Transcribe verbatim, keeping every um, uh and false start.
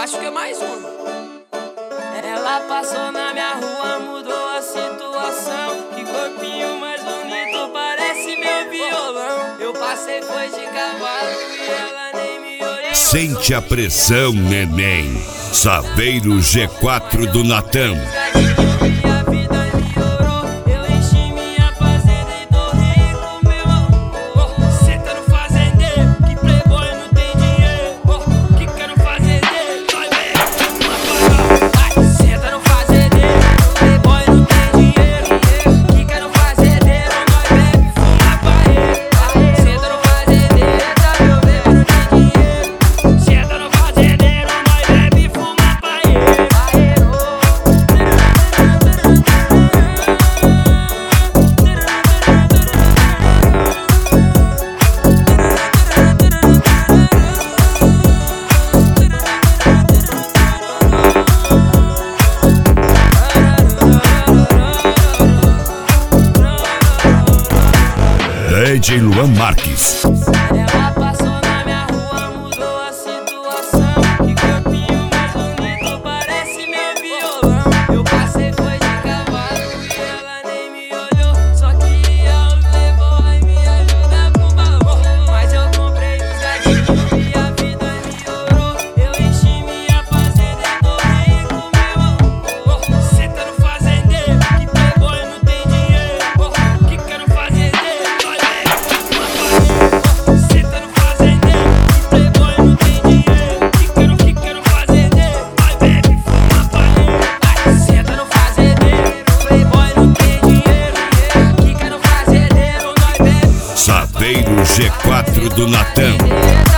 acho que é mais um. Ela passou na minha rua, mudou a situação. Que corpinho mais bonito, parece meu violão. Eu passei, foi de cavalo e ela nem me olhou. Sente a pressão, neném. Saveiro G quatro do Natan. D J Luan Marques. Ela passou na minha rua, mudou a situação. Que corpinho mais bonito, parece meu violão. Eu passei, foi de cavalo e ela nem me olhou. Só queria os playboy me ajudar pro balão. Mas eu comprei os gatinhos e a vida melhorou. Eu enchi minha fazenda e tô rico, meu amor. Cê tá no fazendeiro, que playboy não tem dinheiro. Que quero fazendeiro. Saveiro G quatro do Natan.